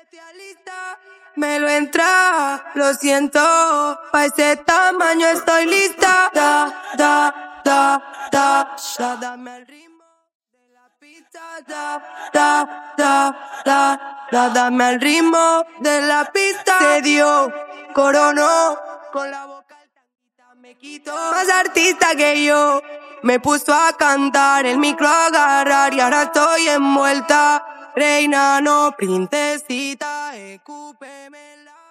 Especialista, me lo entra, lo siento, pa' ese tamaño estoy lista. Dame al ritmo de la pista. Dame al ritmo de la pista. Se dio, coronó, con la boca al tanguita me quito. Más artista que yo, me puso a cantar, el micro a agarrar y ahora estoy envuelta. Reina, no, princesita, escúpeme la